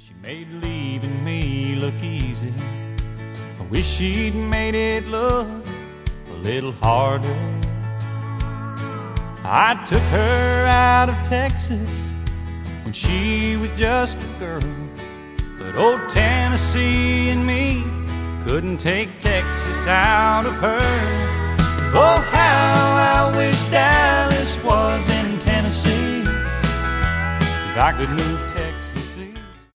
She made leaving me look easy. I wish she'd made it look a little harder. I took her out of Texas when she was just a girl, but old Tennessee and me couldn't take Texas out of her. Oh, how I wish Dallas was in Tennessee. If I could move